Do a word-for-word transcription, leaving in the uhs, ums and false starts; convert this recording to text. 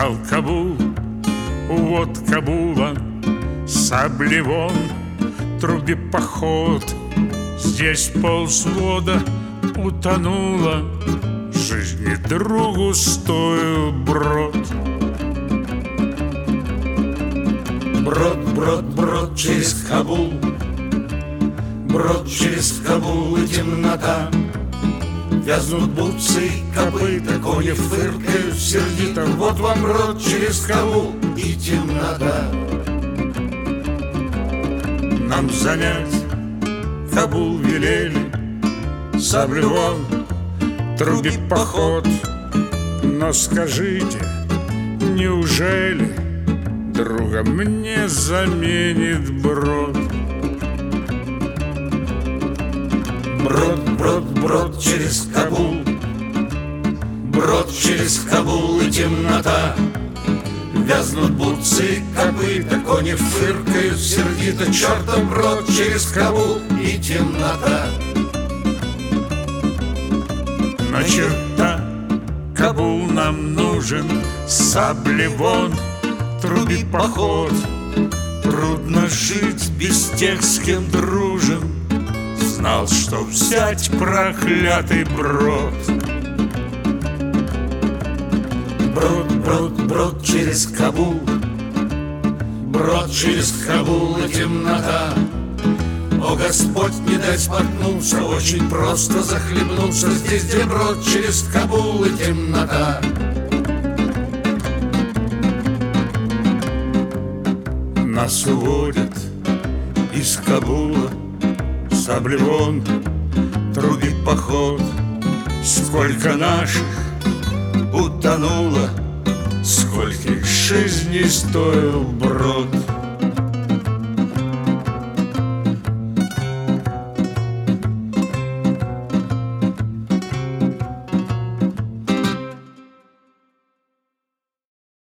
Стал Кабул, вот Кабула, сабли вон, труби поход. Здесь полвзвода утонула, жизни другу стоил брод. Брод, брод, брод через Кабул, брод через Кабул и темнота. Вязнут бутсы и копыта, кони фыркают сердито. Вот вам брод через Кабул и темнота. Нам занять Кабул велели, сабли вон, труби поход. Но скажите, неужели друга мне заменит брод? Брод, брод, брод через Кабул, брод через Кабул и темнота. Вязнут бутсы и копыта, кони фыркают сердито. Чертов брод через Кабул и темнота. На черта Кабул нам нужен, сабли вон, труби поход. Трудно жить без тех, с кем дружен. Знал, что взять проклятый брод. Брод, брод, брод через Кабул, брод через Кабул и темнота. О, Господь, не дай споткнуться, очень просто захлебнуться здесь, где брод через Кабул и темнота. Нас уводят из Кабула, сабли вон, труби поход. Сколько наших утонуло, скольких жизней стоил брод.